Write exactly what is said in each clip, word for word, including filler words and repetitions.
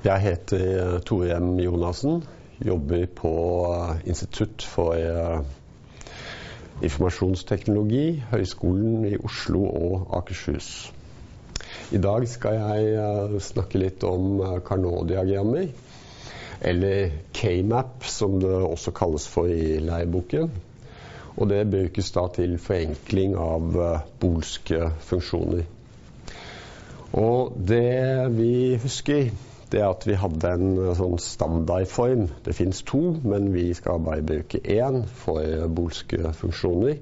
Jeg heter Torem Jonassen, jobber på Institutt for informasjonsteknologi, Høgskolen i Oslo og Akershus. I dag skal jeg snakke litt om Carnot-diagrammer, eller K-map som det også kalles for i læreboken. Og det brukes da til forenkling av bolske funksjoner. Og det vi husker, det er at vi hadde en sånn standardform. Det finnes to, men vi skal bare bruke én for bolske funksjoner.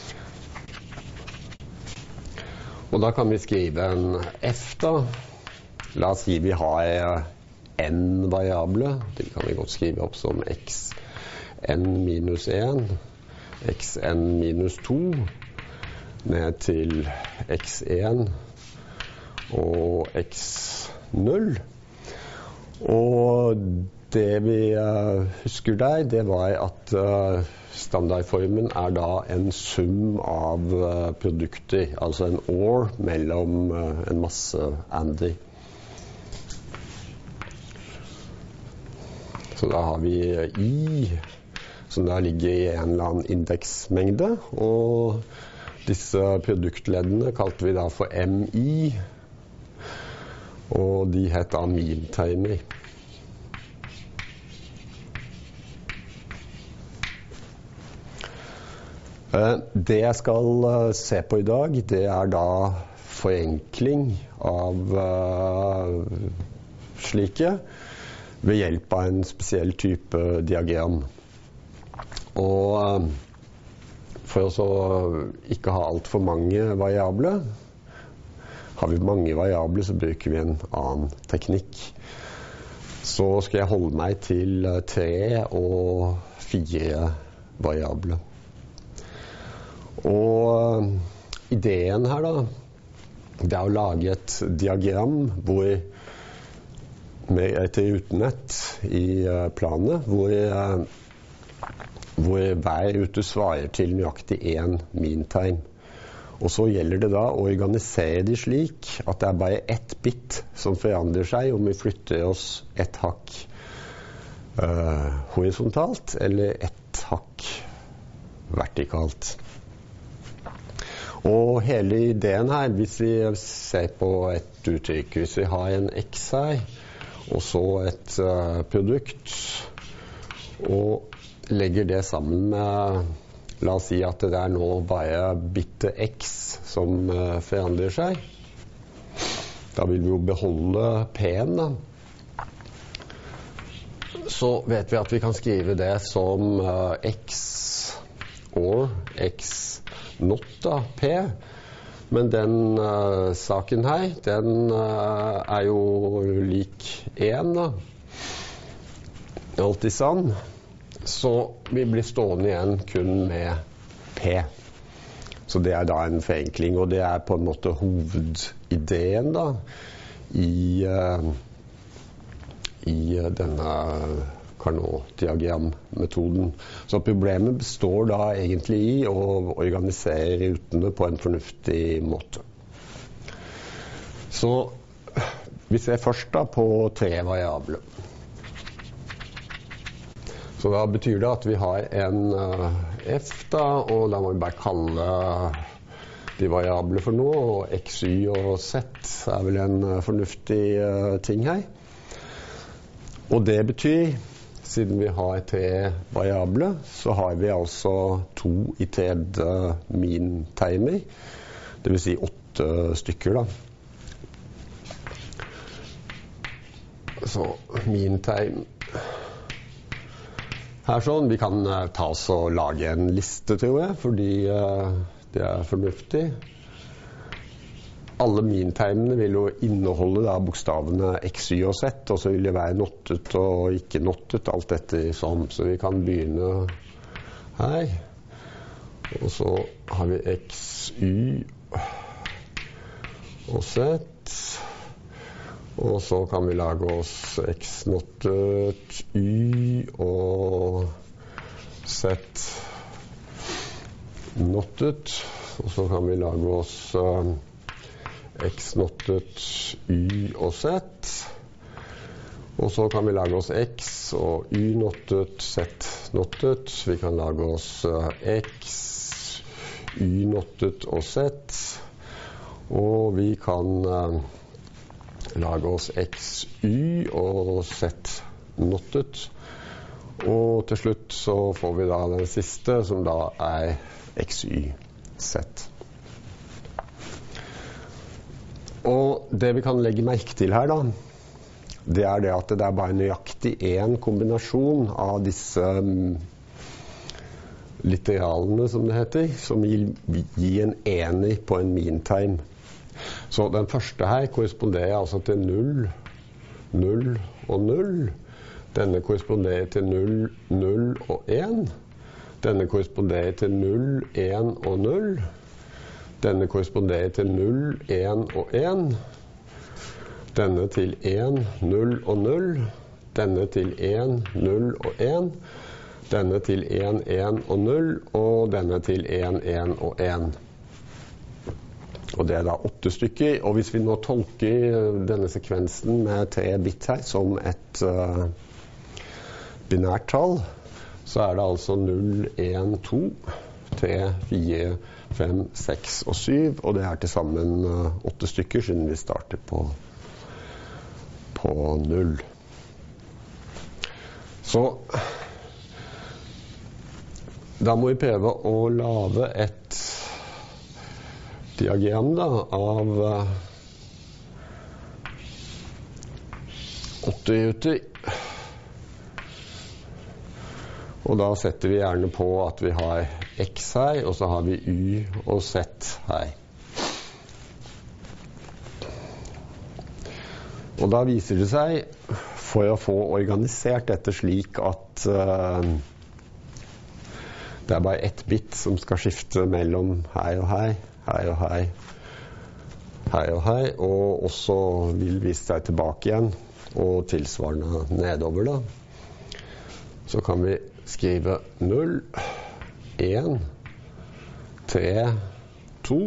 Og da kan vi skrive en f da. La oss si vi har n variable. Det kan vi godt skrive opp som x n minus en, x n minus to, ned til x en og x null. Og det vi uh, husker der, det var at uh, standardformen er da en sum av uh, produkter, altså en or mellom uh, en masse ander. Så da har vi i, som da ligger i en eller annen indeksmengde, og disse produktleddene kalte vi da for mi, og de heter mean-timer. Det jeg skal se på i dag, det er da forenkling av uh, slike ved hjelp av en spesiell type diagram. Og uh, for å ikke ha alt for mange variabler, har vi mange variabler, så bruker vi en annen teknikk. Så skal jeg holde meg til tre og fire variabler. Og ideen her da, det er å lage et diagram hvor, med et rutenett i planet, hvor, hvor hver rute svarer til nøyaktig en mean-time. Og så gjelder det da å organisere de slik at det er bare ett bit som forandrer seg om vi flytter oss ett hakk uh, horisontalt eller ett hakk vertikalt. Og hele ideen her, hvis vi ser på et uttrykk, hvis vi har en x her, og så et uh, produkt, og legger det sammen med, la oss si at det er nå bare bitte x som uh, forandrer seg. Da vil vi jo beholde p-en da. Så vet vi at vi kan skrive det som uh, x or x not da, p. Men den uh, saken her, den uh, er jo lik én da. Alltid sann. Så vi blir stående igjen kun med p. Så det er da en forenkling, og det er på en måte hovedideen da, i, uh, i denne Carnot-diagram-metoden. Så problemet består da egentlig i å organisere rutene på en fornuftig måte. Så vi ser først da på tre variabler. Så da betyr det at vi har en uh, f da, og da må vi bare kalle de variabler for noe, og x, y og z er vel en uh, fornuftig uh, ting her. Og det betyr, siden vi har tre variabler, så har vi altså to i tredje mean-timer, det vil si åtte stykker da. Så mean-time her sånn, vi kan uh, ta oss og lage en liste, tror jeg, fordi uh, det er fornuftig. Alle mean-timene vil jo inneholde da, bokstavene x, y og z, og så vil det være nottet og ikke nottet, alt dette sånn. Så vi kan begynne her. Og så har vi x, y og z. Og så kan vi lage oss x nottet, y og z nottet. Og så kan vi lage oss uh, x nottet, y og z. Og så kan vi lage oss X og Y nottet, Z nottet. Vi kan lage oss X, Y nottet og Z. Og vi kan uh, lage oss X, Y og Z nottet. Og til slutt så får vi da den siste, som da er X, Y, Z. Og det vi kan legge merke til her da, det er det at det er bare nøyaktig en kombinasjon av disse um, literalene, som det heter, som gir, gir en enig på en meantime. Så den første her korresponderer altså til null, null og null. Denne korresponderer til null, null og en. Denne korresponderer til null, en og null. Denne korresponderer til null, en og en. Denne til en, null og null. Denne til en, null og en. Denne til en, en og null. Og denne til en, en og en. Og det er da åtte stykker. Og hvis vi nå tolker denne sekvensen med tre bit her som et uh, binært tall, så er det altså null, en, to, tre, fire, fem, seks og syv. Og det er til sammen uh, åtte stykker, siden vi starter på på null. Så da må vi prøve å lage et diagram da, av uh, åtte ruter. Og da setter vi gjerne på at vi har X her, og så har vi Y og Z her. Og da viser det seg, for å få organisert dette slik at uh, det er bare ett bit som skal skifte mellom her og her, her og her, her og her, og også vil vise seg tilbake igjen, og tilsvarende nedover da. Så kan vi skrive null, en, tre, to,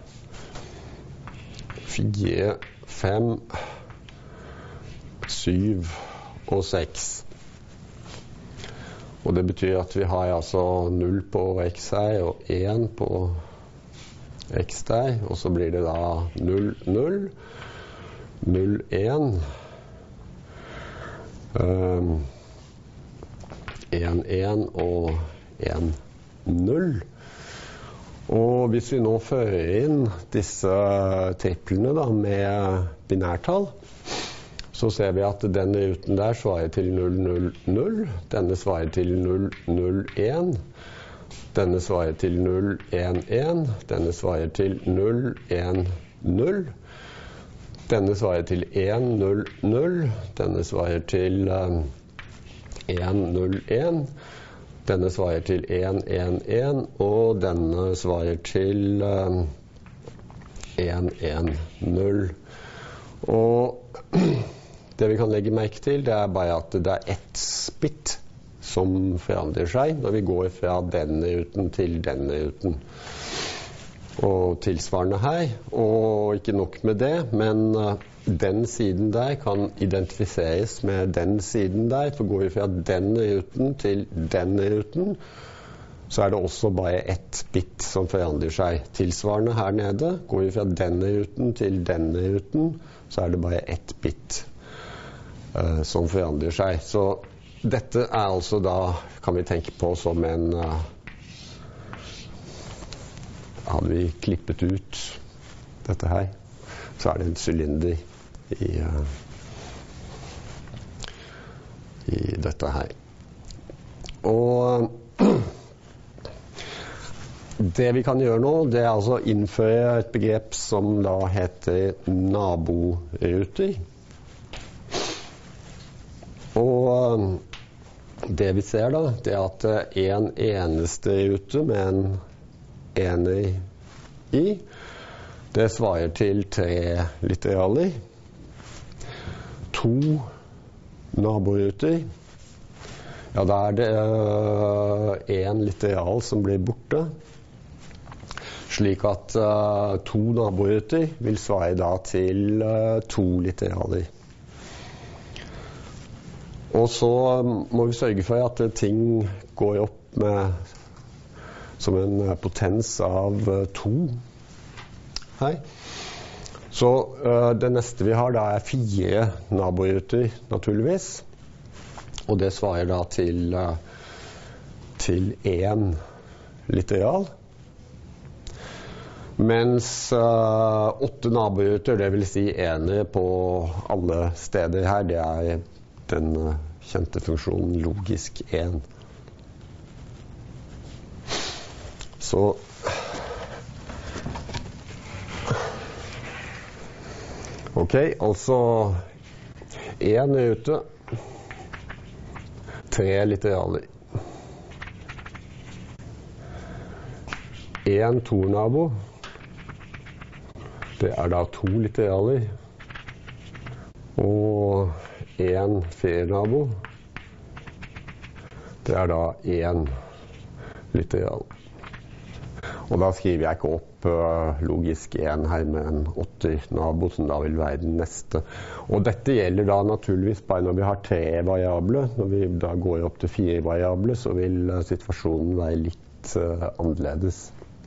fire, fem, syv og seks. Og det betyr at vi har altså null på X her og en på X der, og så blir det da null, null, null, en, um, en, en og en, null. Og hvis vi nå fører inn disse triplene da, med binærtall, så ser vi at denne ruten der svarer til null, null, null. Denne svarer til null, null, en. Denne svarer til null, en, en. Denne svarer til null, en, null. Denne svarer til en, null, null. Denne svarer til um, en, null, en. Denne svarer til en, en, en. Og denne svarer til um, en, en, null. Og det vi kan legge merke til, det er bare at det er ett bit som forandrer seg når vi går fra denne ruten til denne ruten. Og tilsvarende her, og ikke nok med det, men den siden der kan identifiseres med den siden der. Så går vi fra denne ruten til denne ruten, så er det også bare ett bit som forandrer seg. Tilsvarende her nede, går vi fra denne ruten til denne ruten, så er det bare ett bit Uh, som forandrer seg. Så dette er altså da, kan vi tenke på som en uh, hadde vi klippet ut dette her, så er det en sylinder i, uh, i dette her. Og det vi kan gjøre nå, det er altså å innføre et begrep som da heter naboruter. Og det vi ser da, det er at en eneste rute med en ener i, det svarer til tre literaler. To naboruter, ja, da er det uh, en litteral som blir borte, slik at uh, to naboruter vil svare da til uh, to litteraler. Og så må vi sørge for at ting går opp med, som en potens av to her. Så uh, det neste vi har da er fire naboruter, naturligvis. Og det svarer da til, uh, til en literal. Mens uh, åtte naboruter, det vil si enere på alle steder her, det er den uh, kjente funksjonen logisk en. Så ok, altså en rute, tre literaler. En tornabo, det er da to literaler. Og en fernabo, det er da en literal. Og da skriver jeg ikke opp uh, logisk en her med en åtter-nabo, som da vil være den neste. Og dette gjelder da naturligvis bare når vi har tre variable. Når vi da går opp til fire variable, så vil uh, situasjonen være litt uh, annerledes.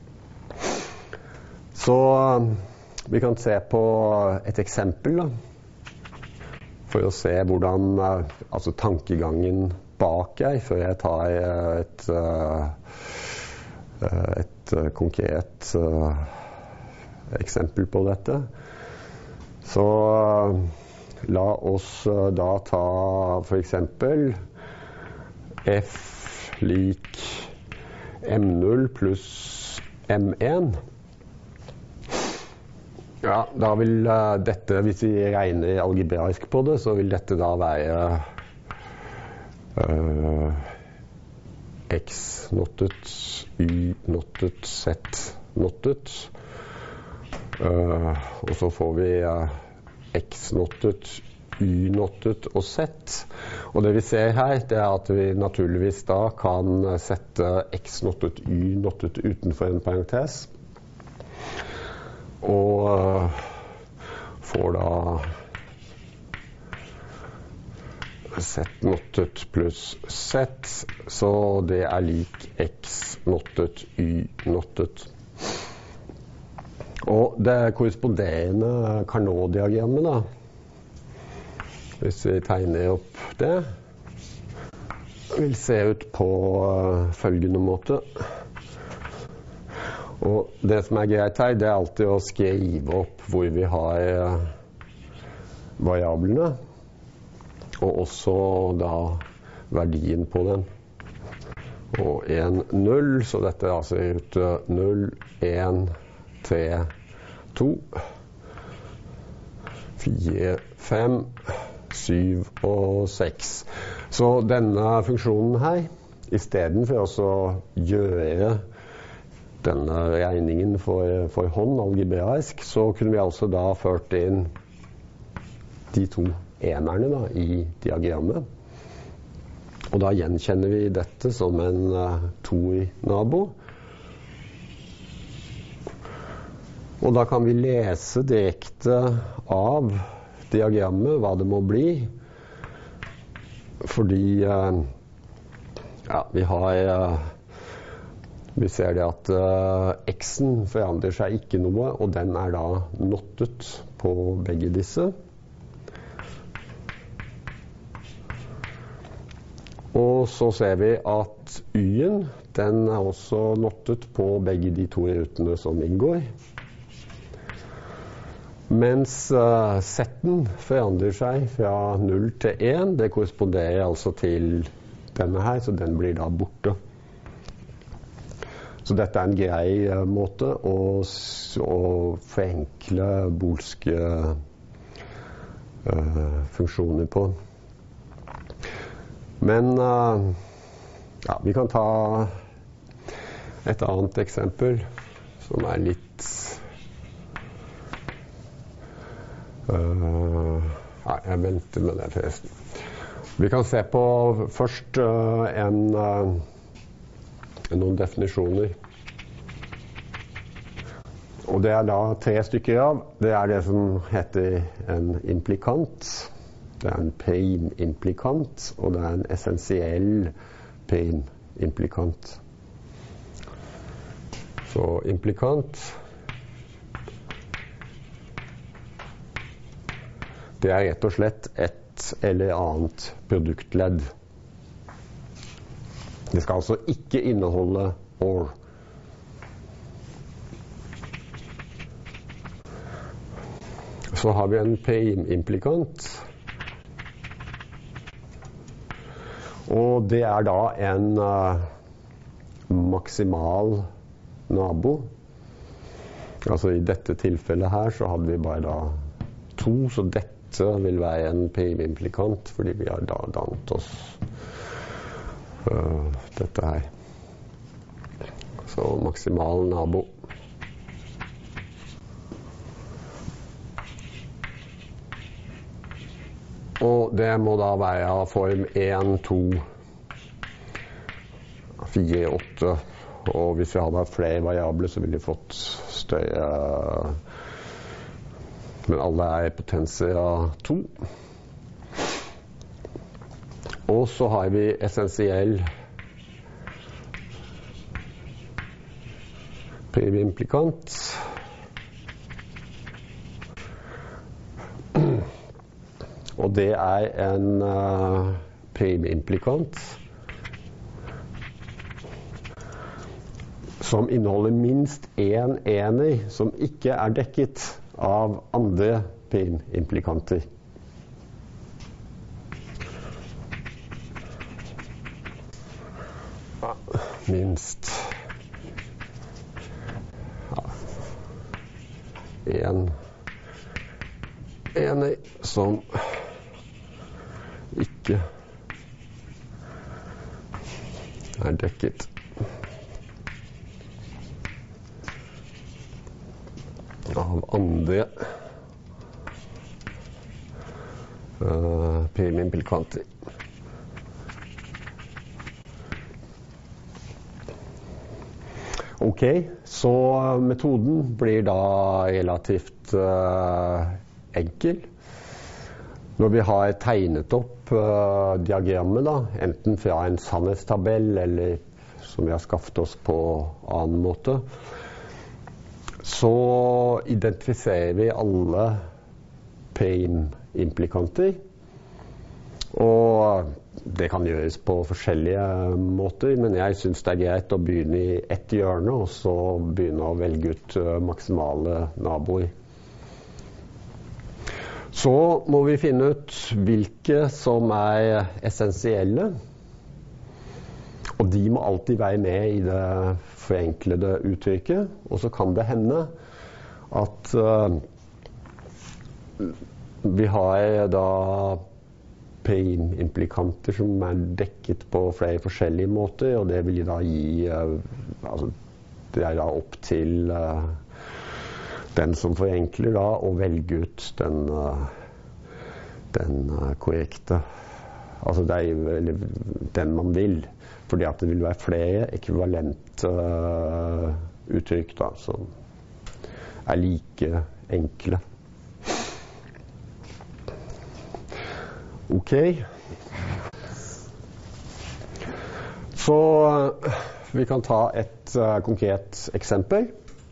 Så uh, vi kan se på et eksempel da, for å se hvordan uh, altså tankegangen bak er, før jeg tar uh, et uh, et uh, konkret uh, eksempel på dette. Så uh, la oss uh, da ta for eksempel f lik m null pluss m en. Ja, da vil uh, dette, hvis vi regner algebraisk på det, så vil dette da være uh, x nottet, y nottet, z nottet. Uh, og så får vi uh, x nottet, y nottet og z. Og det vi ser her, det er at vi naturligvis da kan sette x nottet, y nottet utenfor en parentes. Og uh, får da z nottet pluss z, så det er lik x nottet, y nottet. Og det korresponderende Carnot-diagrammet da, hvis vi tegner opp det, vil se ut på uh, følgende måte. Og det som er greit her, det er alltid å skrive opp hvor vi har uh, variablene, og også da verdien på den. Og en null, så dette er altså ut null, en, tre, to, fire, fem, syv og seks. Så denne funksjonen her, i stedet for også å gjøre denne regningen for, for hånd, algebraisk, så kunne vi altså da ført inn de to enerne da, i diagrammet. Og da gjenkjenner vi dette som en uh, tor-nabo. Og da kan vi lese direkte av diagrammet hva det må bli. Fordi uh, ja, vi har uh, vi ser det at uh, x-en forandrer seg ikke noe, og den er da nottet på begge disse. Og så ser vi at y-en, den er også nottet på begge de to rutene som inngår. Mens uh, z-en forandrer seg fra null til en, det korresponderer altså til denne her, så den blir da borte. Så dette er en grei uh, måte å, å forenkle bolske uh, funksjoner på. Men uh, ja, vi kan ta et annet eksempel som er litt uh, ja, jeg venter med det forresten. Vi kan se på først uh, en, uh, noen definisjoner. Og det er da tre stykker av. Det er det som heter en implikant. Det er en Payme-implikant, og det er en essensiell Payme-implikant. Så implikant, det er rett og slett et eller annet produktledd. Det skal altså ikke inneholde or. Så har vi en Payme-implikant. Og det er da en uh, maksimal nabo. Altså i dette tilfellet her så hadde vi bare da to, så dette vil være en Payme-implikant, fordi vi har da dannet oss uh, dette her. Så maksimal nabo. Og det må da være form en, to, fire, åtte. Og hvis vi hadde flere variabler, så ville vi fått større. Men alle er potenser av to. Og så har vi essensiell Payme-implikant. Og det er en uh, Payme-implikant som inneholder minst én ener som ikke er dekket av andre Payme-implikanter. Ja, minst én ja, ener som ikke er dekket av andre uh, Payme-implikanter. Ok, så metoden blir da relativt uh, enkel. Når vi har tegnet opp uh, diagrammet da, enten fra en sannhetstabell eller som vi har skaffet oss på annen måte, så identifiserer vi alle Payme-implikanter. Og det kan gjøres på forskjellige måter, men jeg synes det er greit å begynne i ett hjørne, og så begynne å velge ut uh, maksimale naboer. Så må vi finne ut hvilke som er essensielle, og de må alltid være med i det forenklede uttrykket. Og så kan det hende at uh, vi har da Payme-implikanter som er dekket på flere forskjellige måter, og det vil da gi uh, altså, det er da opp til uh, den som forenkler da, å velge ut den, den korrekte, altså det er den man vil, fordi at det vil være flere ekvivalente uh, uttrykk da, som er like enkle. Ok. Så uh, vi kan ta et uh, konkret eksempel.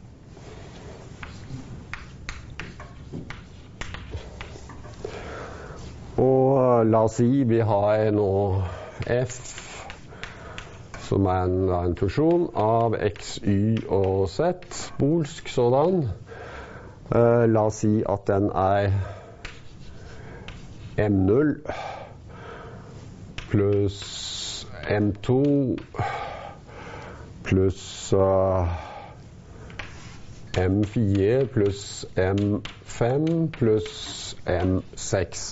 Og la oss si vi har nå f som er en, en funksjon av x, y og z, bolsk sådan. Uh, la oss si at den er m null pluss m to pluss uh, m fire pluss m fem pluss m seks.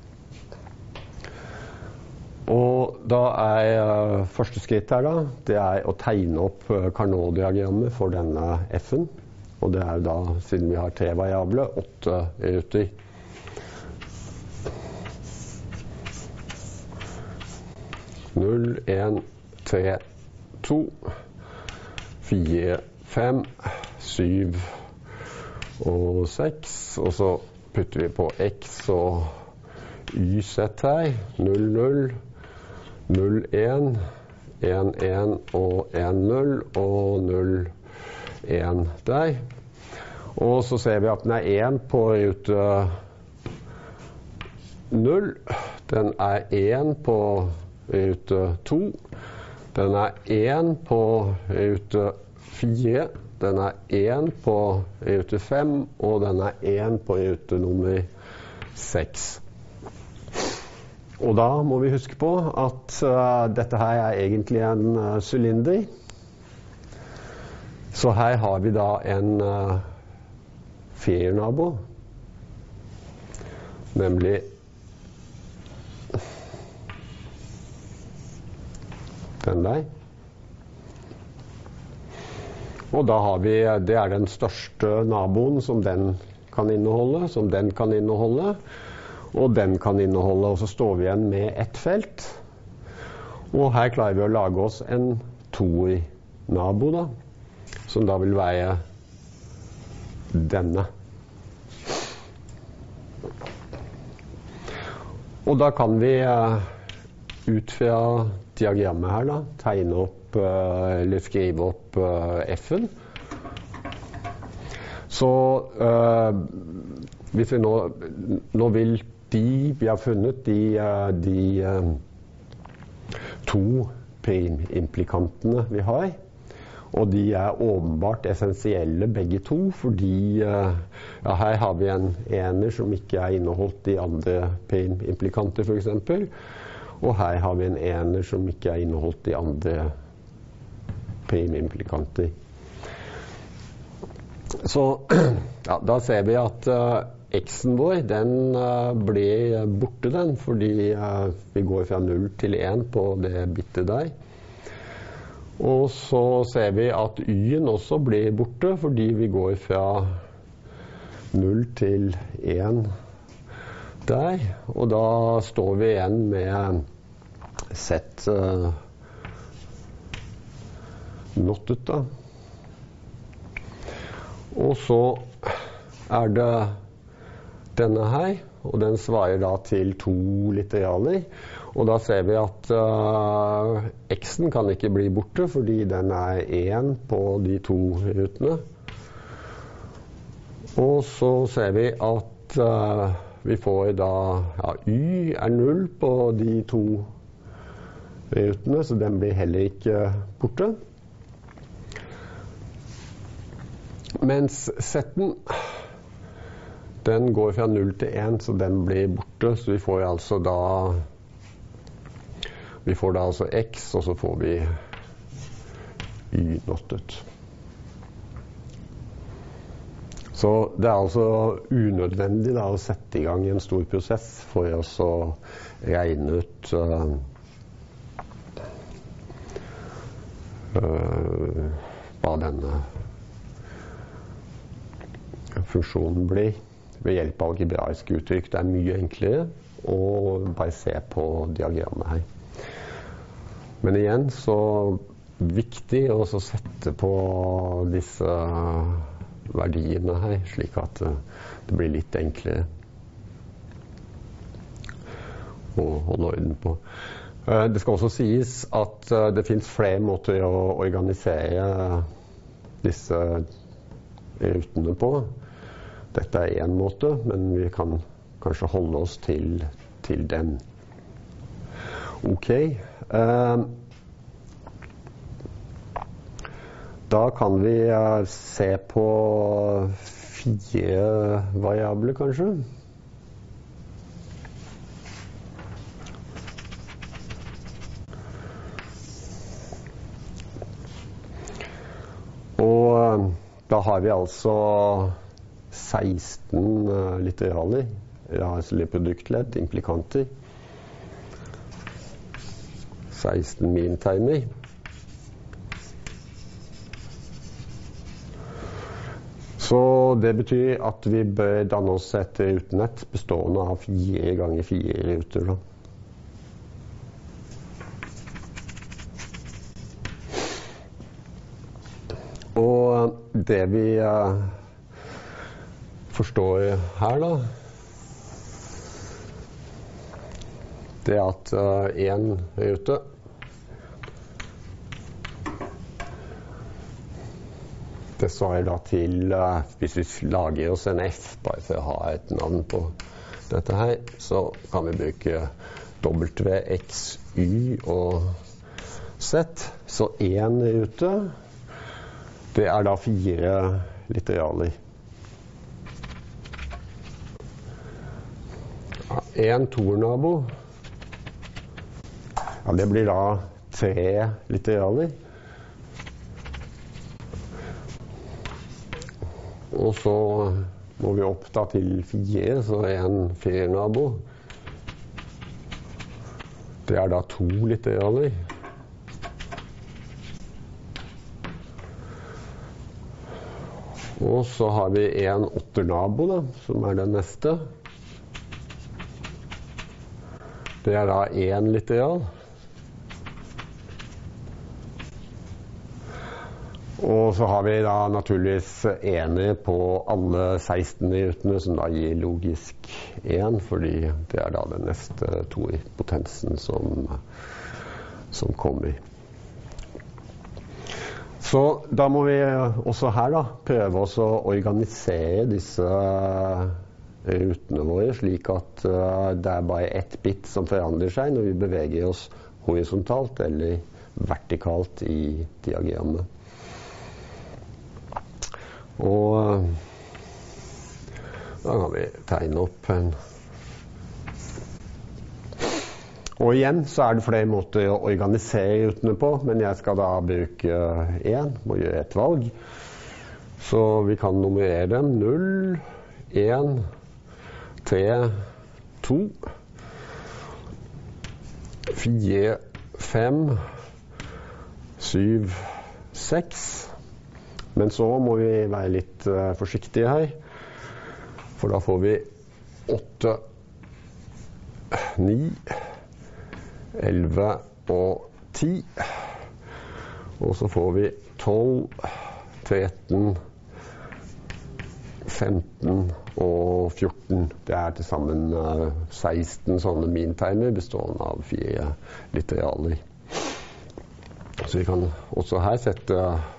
Og da er uh, første skritt her da, det er å tegne opp uh, Carnot-diagrammet for denne f-en. Og det er da, siden vi har tre variabler, åtte ruter. null, en, tre, to, fire, fem, syv og seks. Og så putter vi på x og Y Z her, null null, null en, en en og en null og null en der. Og så ser vi at den er en på rute null, den er en på rute to, den er en på rute fire, den er en på rute fem, og den er en på rute nummer seks. Og da må vi huske på at uh, dette her er egentlig en uh, sylinder. Så her har vi da en uh, ferienabo, nemlig den der. Og da har vi, det er den største naboen som den kan inneholde, som den kan inneholde, og den kan inneholde, og så står vi igjen med ett felt. Og her klarer vi å lage oss en toer-nabo da, som da vil være denne. Og da kan vi ut fra diagrammet her da, tegne opp eller skrive opp F-en. Så uh, hvis vi nå, nå vil de vi har funnet, de, de uh, to primimplikantene vi har, og de er åpenbart essensielle begge to, fordi uh, ja, her har vi en ener som ikke er inneholdt i andre primimplikanter for eksempel, og her har vi en ener som ikke er inneholdt i andre primimplikanter. Så ja, da ser vi at uh, x-en vår, den uh, blir borte den, fordi uh, vi går fra null til en på det bittet der. Og så ser vi at y-en også blir borte, fordi vi går fra null til en der. Og da står vi igjen med z uh, not ut da. Og så er det denne her, og den svarer da til to literaler. Og da ser vi at uh, x-en kan ikke bli borte, fordi den er en på de to rutene. Og så ser vi at uh, vi får da, ja, y er null på de to rutene, så den blir heller ikke borte. Mens z-en, den går fra null til en, så den blir borte, så vi får altså da vi får da altså x, og så får vi y not ut. Så det er altså unødvendig da å sette i gang en stor prosess for oss å regne ut uh, uh, hva denne funksjonen blir ved hjelp av algebraiske uttrykk. Det er mye enklere å bare se på diagrammet her. Men igjen så viktig å sette på disse verdiene her, slik at det blir litt enklere å holde orden på. Det skal også sies at det finnes flere måter å organisere disse rutene på. Dette er en måte, men vi kan kanskje holde oss til, til den. Ok. Uh, da kan vi uh, se på fire variabler, kanskje. Og uh, da har vi altså seksten uh, litteraler, altså produktledd, implikanter. seksten mintermer. Så det betyr at vi bør danne oss et rutenett bestående av fire ganger fire ruter. Da. Og det vi uh, forstår her da, det er at uh, en rute det svarer da til, uh, hvis vi lager oss en F, bare for å ha et navn på dette her, så kan vi bruke W, X, Y og Z. Så en rute, det er da fire litteraler. En tornabo, ja, det blir da tre litteraler. Og så må vi opp da til fire, så en firernabo. Det er da to litteraler. Og så har vi en åtternabo da, som er den neste. Det er da en litteral. Og så har vi da naturligvis enige på alle seksten rutene, som da gir logisk en, fordi det er da den neste toerpotensen som, som kommer. Så da må vi også her da prøve oss å organisere disse rutene våre, slik at det er bare ett bit som forandrer seg når vi beveger oss horisontalt eller vertikalt i diagrammet. Og da kan vi tegne opp en. Og igjen så er det flere måter å organisere rutene på, men jeg skal da bruke en, må gjøre et valg. Så vi kan nummerere dem null, en, tre, to, fire, fem, syv, seks. Men så må vi være litt uh, forsiktige her, for da får vi åtte, ni, elleve og ti. Og så får vi tolv, tretten, femten og fjorten. Det er til sammen uh, seksten sånne mintegner bestående av fire litteraler. Så vi kan også her sette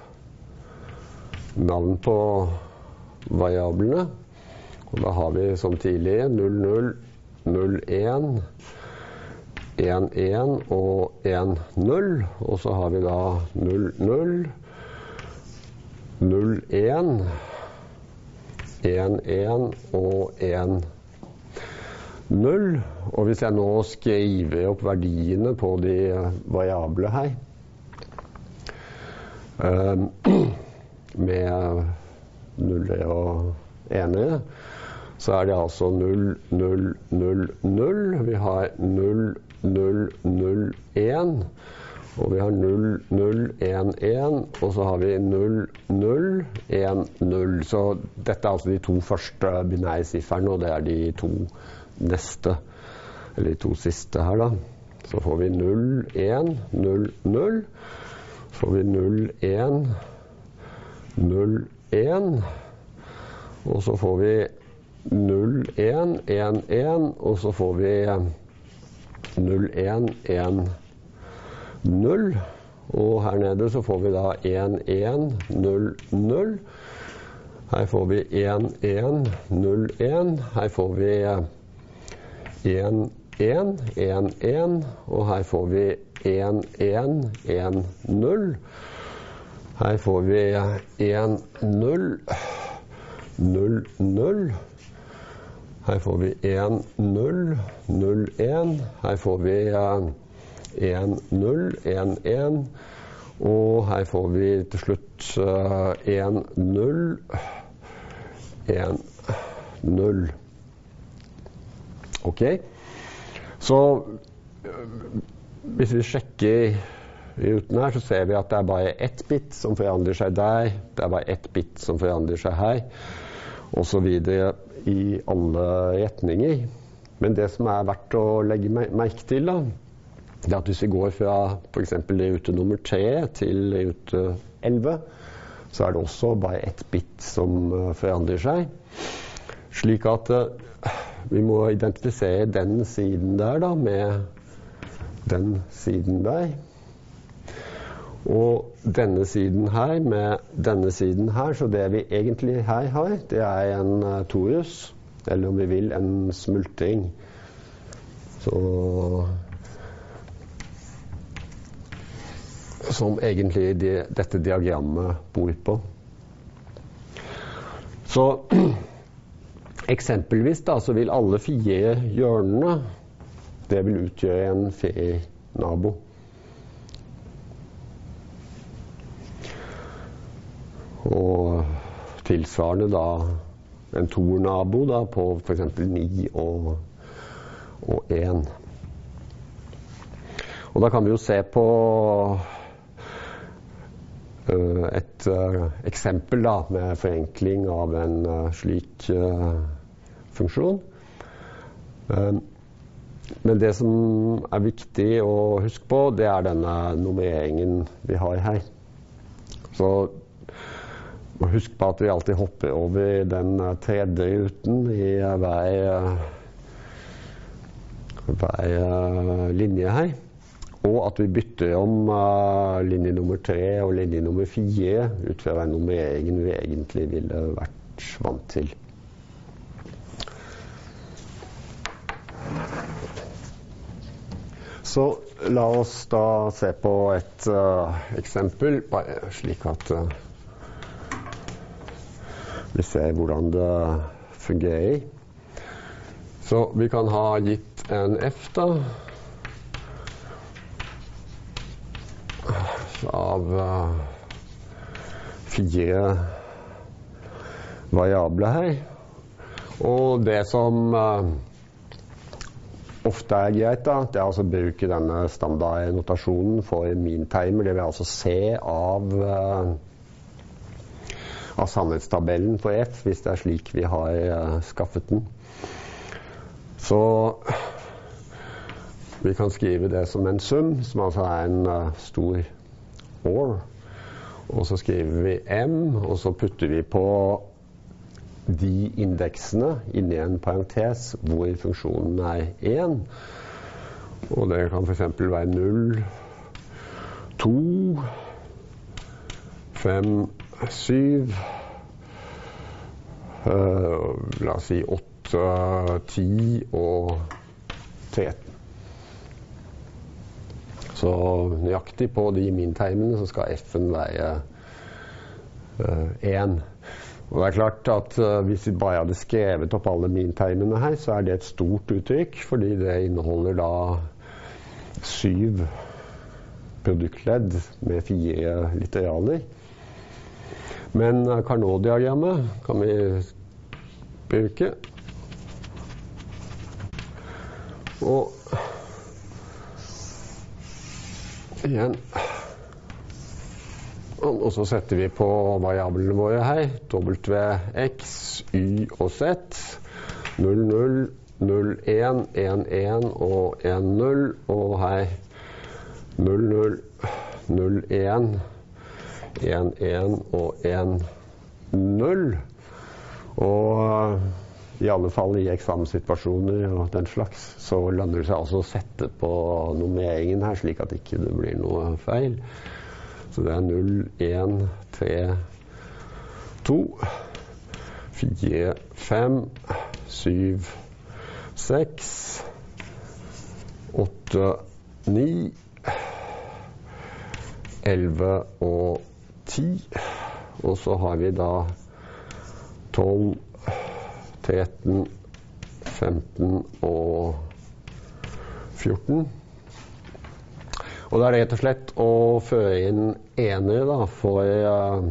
navn på variablene. Og da har vi som tidligere null null, null en, en en og en null. Og så har vi da null null, null en, en en og en null. Og hvis jeg nå skriver opp verdiene på de variable her, um, med nuller og enere, så er det altså null, null, null, null. Vi har null, null, null, en, og vi har null, null, en, en, og så har vi null, null, en, null. Så dette er altså de to første binære sifferne, og det er de to neste, eller de to siste her da. Så får vi null, en, null, null, så får vi null, en, null, en, og så får vi null, en, en, en, og så får vi null, en, en, null, og her nede så får vi da en, en, null, null, her får vi en, en, null, en, her får vi en, en, en, en, og her får vi en, en, en, null. Her får vi en, null, null, null. Her får vi en, null, null, en. Her får vi en, null, en, en. Og her får vi til slutt en, null, en, null. Ok? Så hvis vi sjekker ruten her, så ser vi at det er bare ett bit som forandrer seg der, det er bare ett bit som forandrer seg her, og så videre i alle retninger. Men det som er verdt å legge merke til da, det er at hvis vi går fra for eksempel rute nummer tre til rute elleve, så er det også bare ett bit som forandrer seg. Slik at vi må identifisere den siden der da, med den siden der. Og denne siden her med denne siden her, så det vi egentlig her har, det er en uh, torus, eller om vi vil en smultring. Så som egentlig de, dette diagrammet bor på. Så eksempelvis da, så vil alle fire hjørnene, det vil utgjøre en ferienabo. Og tilsvarende da en tornabo da på for eksempel ni og, og en. Og da kan vi jo se på uh, et uh, eksempel da med forenkling av en uh, slik uh, funksjon. Uh, men det som er viktig å huske på, det er denne nummereringen vi har her. Så husk på at vi alltid hopper over den tredje ruten i hver, hver linje her. Og at vi bytter om uh, linje nummer tre og linje nummer fire ut fra den nummereringen vi egentlig ville vært vant til. Så la oss da se på et uh, eksempel, bare slik at uh, vi ser hvordan det fungerer. Så vi kan ha gitt en f da, av uh, fire variabler her. Og det som uh, ofte er greit da, det er altså å bruke denne standardnotasjonen for min-timer. Det vil altså se av uh, av sannhetstabellen for f, hvis det er slik vi har uh, skaffet den. Så vi kan skrive det som en sum, som altså er en uh, stor or. Og så skriver vi m, og så putter vi på de indeksene inni en parentes hvor funksjonen er én. Og det kan for eksempel være null, to, fem, syv, uh, la oss si åtte, ti og tretten. Så nøyaktig på de min-timene så skal f-en være én. Uh, og det er klart at uh, hvis vi bare hadde skrevet opp alle min-timene her, så er det et stort uttrykk, fordi det inneholder da syv produktledd med fire litteraler. Men Carnot-diagrammet kan vi bruke. Og igjen. Og så setter vi på variablene våre her. W, X, Y og Z. null, null, null, en, en, en og en, null. Og her null, null, null, en. en, en og en, null. Og i alle fall i eksamenssituasjoner og den slags, så lønner det seg altså å sette på nummeringen her, slik at ikke det blir noe feil. Så det er null, en, tre, to, fire, fem, syv, seks, åtte, ni, elleve og ti, og så har vi da tolv, tretten, femten og fjorten. Og det er rett og slett å føre inn enere da, for uh,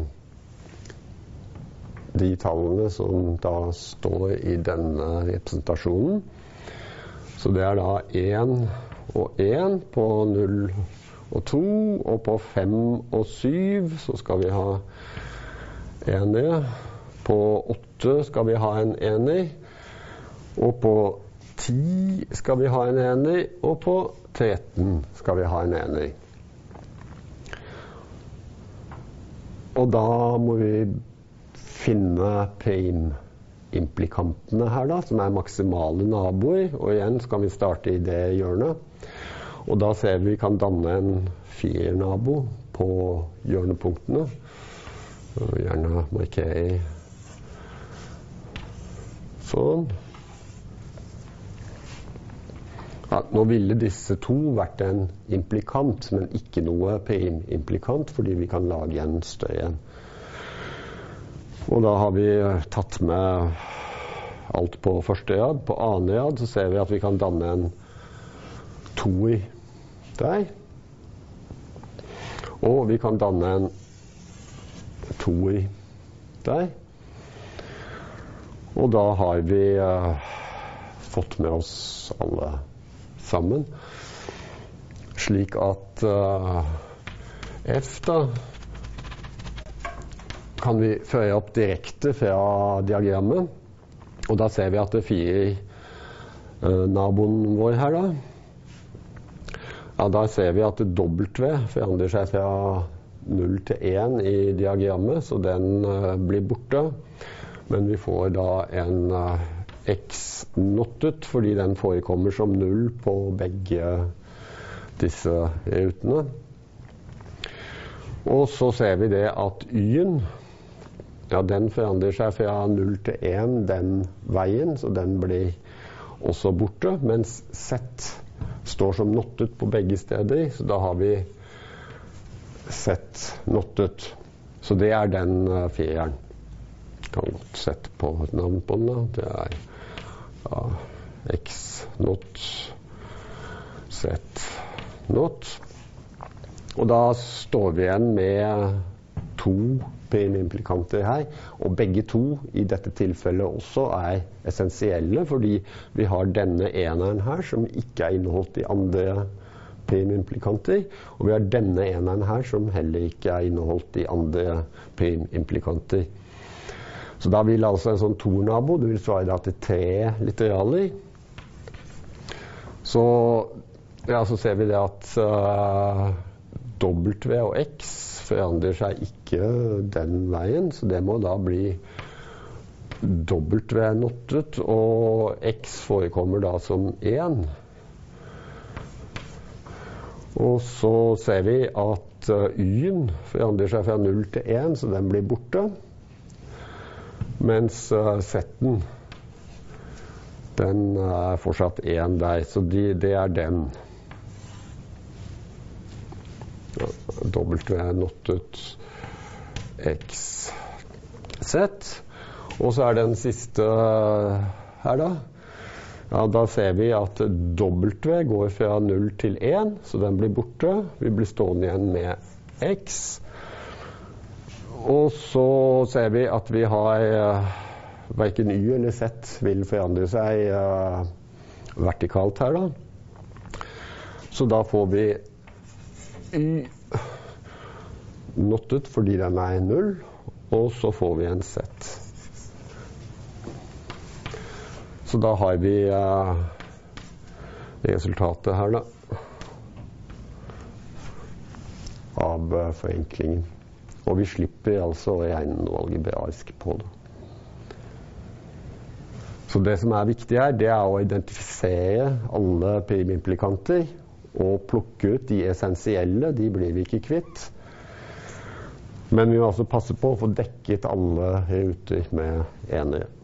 de tallene som da står i denne representasjonen. Så det er da én og én på null og to, og på fem og syv så skal vi ha ener. På åtte skal vi ha en ener, og på ti skal vi ha en ener, og på tretten skal vi ha en ener. Og da må vi finne prim implikantene her da, som er maksimale naboer. Og igjen skal vi starte i det hjørnet. Og da ser vi vi kan danne en firernabo på hjørnepunktene. Og gjerne markere sånn. Ja, nå ville disse to vært en implikant, men ikke noe p-implikant, fordi vi kan lage en støyen. Og da har vi tatt med alt på første rad. På andre rad så ser vi at vi kan danne en toer der. Og vi kan danne en toer der. Og da har vi uh, fått med oss alle sammen. Slik at uh, F da kan vi føre opp direkte fra diagrammet. Og da ser vi at det fire uh, naboen vår her da. Ja, da ser vi at W forandrer seg fra null til én i diagrammet, så den uh, blir borte. Men vi får da en uh, X nottet, fordi den forekommer som null på begge disse rutene. Og så ser vi det at Y-en, ja, den forandrer seg fra null til én den veien, så den blir også borte, mens Z står som nottet på begge steder, så da har vi Z nottet. Så det er den uh, fireren. Kan godt sette på et navn på den da. Det er ja, X not, Z not. Og da står vi igjen med to p-implikanter her, og begge to i dette tilfellet også er essensielle, fordi vi har denne eneren her som ikke er inneholdt i andre p-implikanter, og vi har denne eneren her som heller ikke er inneholdt i andre p-implikanter. Så da vil altså en sånn tornabo, det vil svare da til tre literaler. Så, ja, så ser vi det at uh, W og X forandrer seg ikke den veien, så det må da bli W nottet, og X forekommer da som én. Og så ser vi at uh, Y-en forandrer seg fra null til én, så den blir borte. Mens uh, Z-en, den er fortsatt én der, så de, det er den. Ja, W nottet X Z. Og så er den siste uh, her da. Ja, da ser vi at W går fra null til én, så den blir borte. Vi blir stående igjen med X. Og så ser vi at vi har uh, hverken Y eller Z vil forandre seg uh, vertikalt her da. Så da får vi Y nottet fordi den er null, og så får vi en Z. Så da har vi uh, resultatet her da av uh, forenklingen. Og vi slipper altså å regne noe algebraisk på det. Så det som er viktig her, det er å identifisere alle p-implikanter og plukke ut de essensielle, de blir vi ikke kvitt. Men vi må altså passe på å få dekket alle ruter med enere.